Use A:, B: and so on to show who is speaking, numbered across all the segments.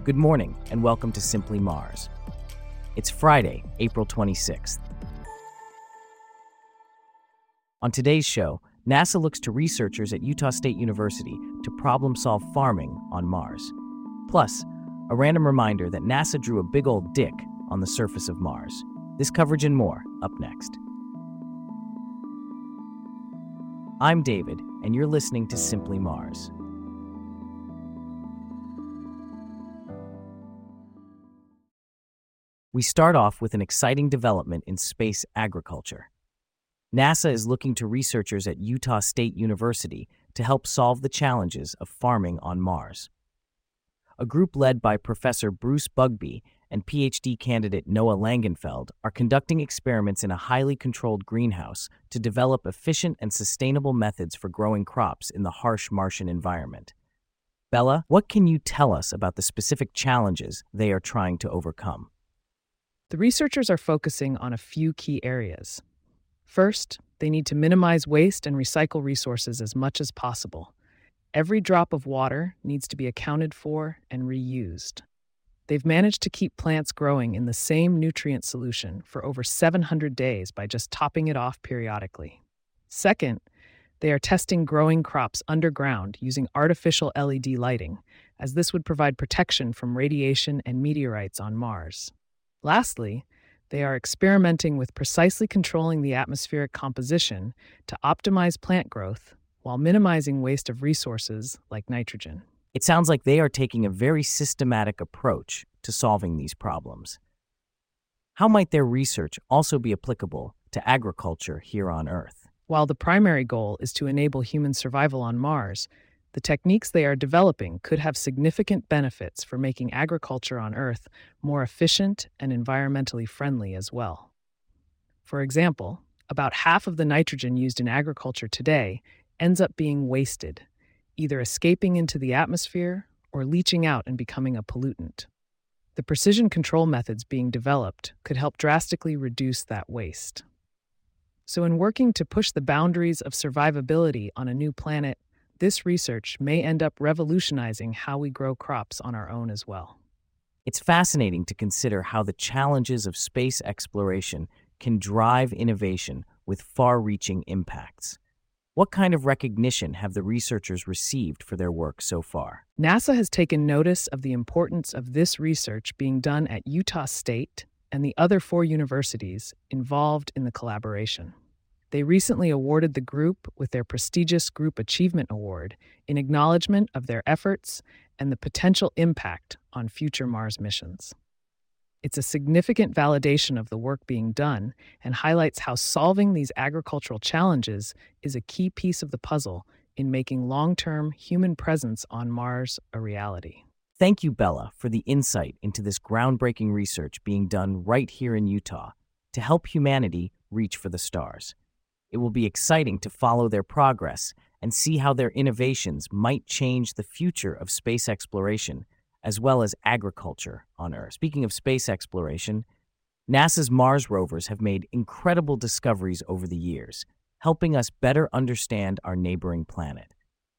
A: Good morning, and welcome to Simply Mars. It's Friday, April 26th. On today's show, NASA looks to researchers at Utah State University to problem-solve farming on Mars. Plus, a random reminder that NASA drew a big old dick on the surface of Mars. This coverage and more, up next. I'm David, and you're listening to Simply Mars. We start off with an exciting development in space agriculture. NASA is looking to researchers at Utah State University to help solve the challenges of farming on Mars. A group led by Professor Bruce Bugbee and PhD candidate Noah Langenfeld are conducting experiments in a highly controlled greenhouse to develop efficient and sustainable methods for growing crops in the harsh Martian environment. Bella, what can you tell us about the specific challenges they are trying to overcome?
B: The researchers are focusing on a few key areas. First, they need to minimize waste and recycle resources as much as possible. Every drop of water needs to be accounted for and reused. They've managed to keep plants growing in the same nutrient solution for over 700 days by just topping it off periodically. Second, they are testing growing crops underground using artificial LED lighting, as this would provide protection from radiation and meteorites on Mars. Lastly, they are experimenting with precisely controlling the atmospheric composition to optimize plant growth while minimizing waste of resources like nitrogen.
A: It sounds like they are taking a very systematic approach to solving these problems. How might their research also be applicable to agriculture here on Earth?
B: While the primary goal is to enable human survival on Mars, the techniques they are developing could have significant benefits for making agriculture on Earth more efficient and environmentally friendly as well. For example, about half of the nitrogen used in agriculture today ends up being wasted, either escaping into the atmosphere or leaching out and becoming a pollutant. The precision control methods being developed could help drastically reduce that waste. So in working to push the boundaries of survivability on a new planet, this research may end up revolutionizing how we grow crops on our own as well.
A: It's fascinating to consider how the challenges of space exploration can drive innovation with far-reaching impacts. What kind of recognition have the researchers received for their work so far?
B: NASA has taken notice of the importance of this research being done at Utah State and the other 4 universities involved in the collaboration. They recently awarded the group with their prestigious Group Achievement Award in acknowledgement of their efforts and the potential impact on future Mars missions. It's a significant validation of the work being done and highlights how solving these agricultural challenges is a key piece of the puzzle in making long-term human presence on Mars a reality.
A: Thank you, Bella, for the insight into this groundbreaking research being done right here in Utah to help humanity reach for the stars. It will be exciting to follow their progress and see how their innovations might change the future of space exploration as well as agriculture on Earth. Speaking of space exploration, NASA's Mars rovers have made incredible discoveries over the years, helping us better understand our neighboring planet.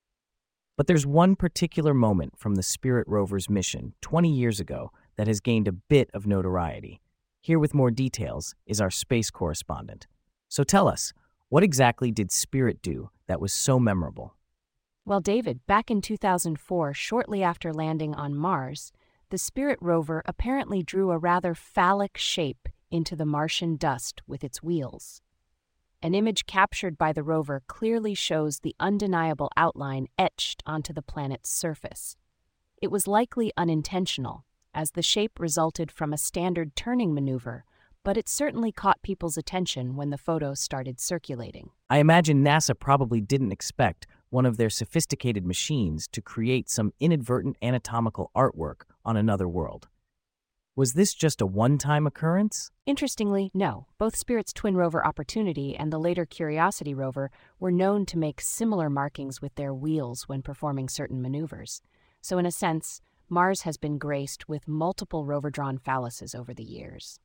A: But there's one particular moment from the Spirit rover's mission 20 years ago that has gained a bit of notoriety. Here with more details is our space correspondent. So tell us, what exactly did Spirit do that was so memorable?
C: Well, David, back in 2004, shortly after landing on Mars, the Spirit rover apparently drew a rather phallic shape into the Martian dust with its wheels. An image captured by the rover clearly shows the undeniable outline etched onto the planet's surface. It was likely unintentional, as the shape resulted from a standard turning maneuver, but it certainly caught people's attention when the photos started circulating.
A: I imagine NASA probably didn't expect one of their sophisticated machines to create some inadvertent anatomical artwork on another world. Was this just a one-time occurrence?
C: Interestingly, no. Both Spirit's twin rover Opportunity and the later Curiosity rover were known to make similar markings with their wheels when performing certain maneuvers. So in a sense, Mars has been graced with multiple rover-drawn phalluses over the years.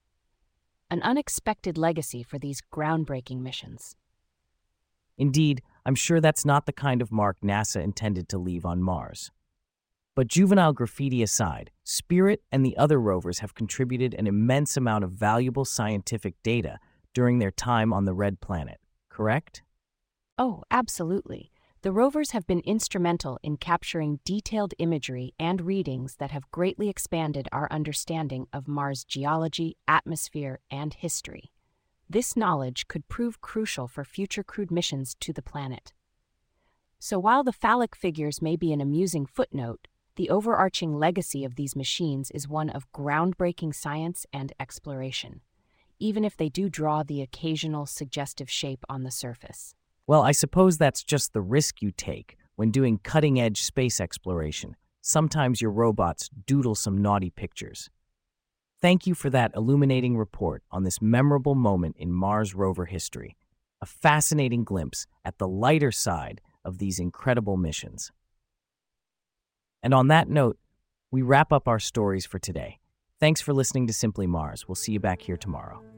C: An unexpected legacy for these groundbreaking missions.
A: Indeed, I'm sure that's not the kind of mark NASA intended to leave on Mars. But juvenile graffiti aside, Spirit and the other rovers have contributed an immense amount of valuable scientific data during their time on the Red Planet, correct?
C: Oh, absolutely. The rovers have been instrumental in capturing detailed imagery and readings that have greatly expanded our understanding of Mars' geology, atmosphere, and history. This knowledge could prove crucial for future crewed missions to the planet. So while the phallic figures may be an amusing footnote, the overarching legacy of these machines is one of groundbreaking science and exploration, even if they do draw the occasional suggestive shape on the surface.
A: Well, I suppose that's just the risk you take when doing cutting-edge space exploration. Sometimes your robots doodle some naughty pictures. Thank you for that illuminating report on this memorable moment in Mars rover history, a fascinating glimpse at the lighter side of these incredible missions. And on that note, we wrap up our stories for today. Thanks for listening to Simply Mars. We'll see you back here tomorrow.